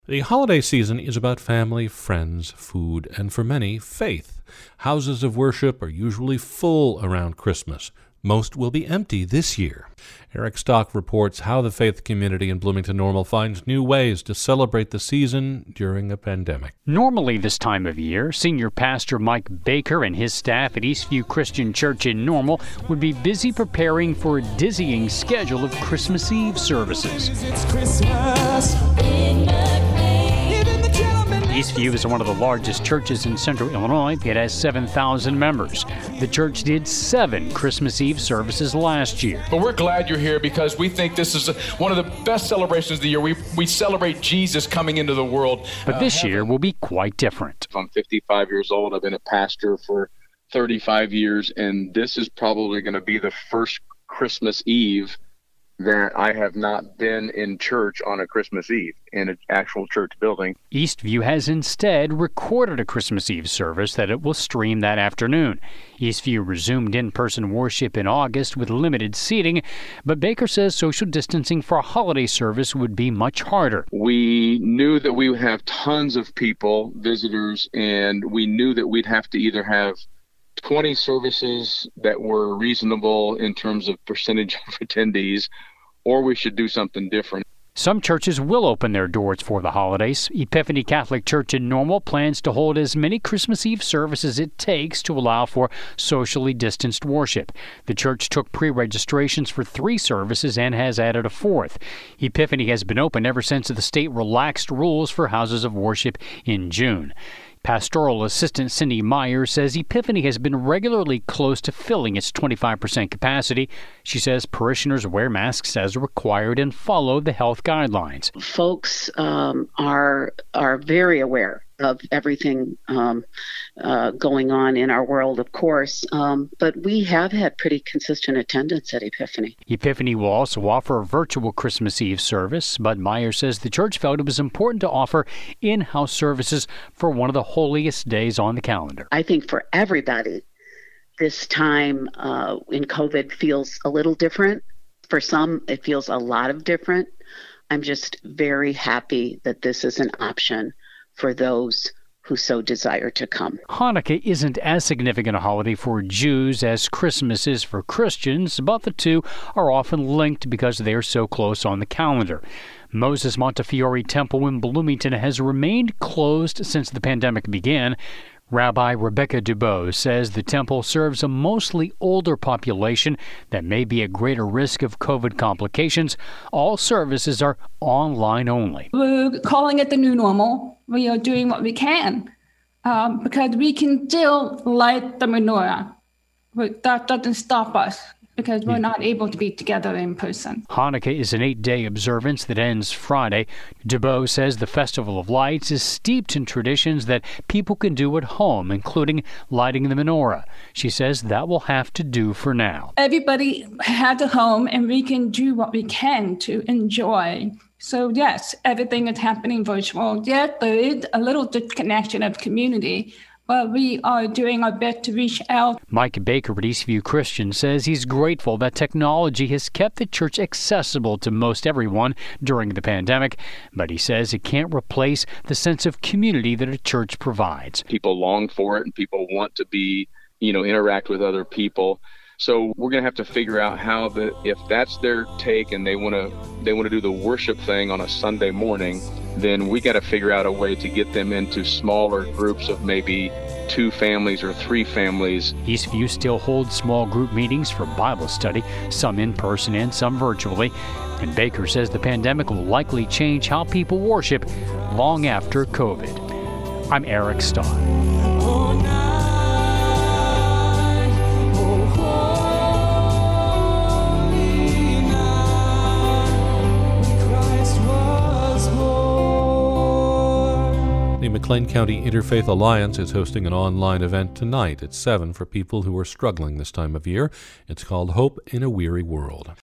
The holiday season is about family, friends, food, and for many, faith. Houses of worship are usually full around Christmas. Most will be empty this year. Eric Stock reports how the faith community in Bloomington Normal finds new ways to celebrate the season during a pandemic. Normally this time of year, Senior Pastor Mike Baker and his staff at Eastview Christian Church in Normal would be busy preparing for a dizzying schedule of Christmas Eve services. It's Christmas. Eastview is one of the largest churches in central Illinois. It has 7,000 members. The church did 7 Christmas Eve services last year. But we're glad you're here because we think this is one of the best celebrations of the year. We celebrate Jesus coming into the world. But this year will be quite different. I'm 55 years old. I've been a pastor for 35 years, and this is probably going to be the first Christmas Eve that I have not been in church on a Christmas Eve in an actual church building. Eastview has instead recorded a Christmas Eve service that it will stream that afternoon. Eastview resumed in-person worship in August with limited seating, but Baker says social distancing for a holiday service would be much harder. We knew that we would have tons of people, visitors, and we knew that we'd have to either have 20 services that were reasonable in terms of percentage of attendees, or we should do something different. Some churches will open their doors for the holidays. Epiphany Catholic Church in Normal plans to hold as many Christmas Eve services as it takes to allow for socially distanced worship. The church took pre-registrations for 3 services and has added a 4th. Epiphany has been open ever since the state relaxed rules for houses of worship in June. Pastoral Assistant Cindy Meyer says Epiphany has been regularly close to filling its 25% capacity. She says parishioners wear masks as required and follow the health guidelines. Folks are very aware of everything going on in our world, of course, but we have had pretty consistent attendance at Epiphany. Epiphany will also offer a virtual Christmas Eve service, but Meyer says the church felt it was important to offer in-house services for one of the holiest days on the calendar. I think for everybody, this time in COVID feels a little different. For some, it feels a lot of different. I'm just very happy that this is an option for those who so desire to come. Hanukkah isn't as significant a holiday for Jews as Christmas is for Christians, but the two are often linked because they are so close on the calendar. Moses Montefiore Temple in Bloomington has remained closed since the pandemic began. Rabbi Rebecca Dubose says the temple serves a mostly older population that may be at greater risk of COVID complications. All services are online only. We're calling it the new normal. We are doing what we can because we can still light the menorah. But that doesn't stop us because we're not able to be together in person. Hanukkah is an 8-day observance that ends Friday. Dubose says the Festival of Lights is steeped in traditions that people can do at home, including lighting the menorah. She says that will have to do for now. Everybody has a home, and we can do what we can to enjoy. So yes, everything is happening virtual. Yes, there is a little disconnection of community, but we are doing our best to reach out. Mike Baker at Eastview Christian says he's grateful that technology has kept the church accessible to most everyone during the pandemic, but he says it can't replace the sense of community that a church provides. People long for it, and people want to be, interact with other people. So we're going to have to figure out how if that's their take and they want to do the worship thing on a Sunday morning, then we got to figure out a way to get them into smaller groups of maybe 2 families or 3 families. Eastview still holds small group meetings for Bible study, some in person and some virtually. And Baker says the pandemic will likely change how people worship long after COVID. I'm Eric Stock. The McLean County Interfaith Alliance is hosting an online event tonight at 7 for people who are struggling this time of year. It's called Hope in a Weary World.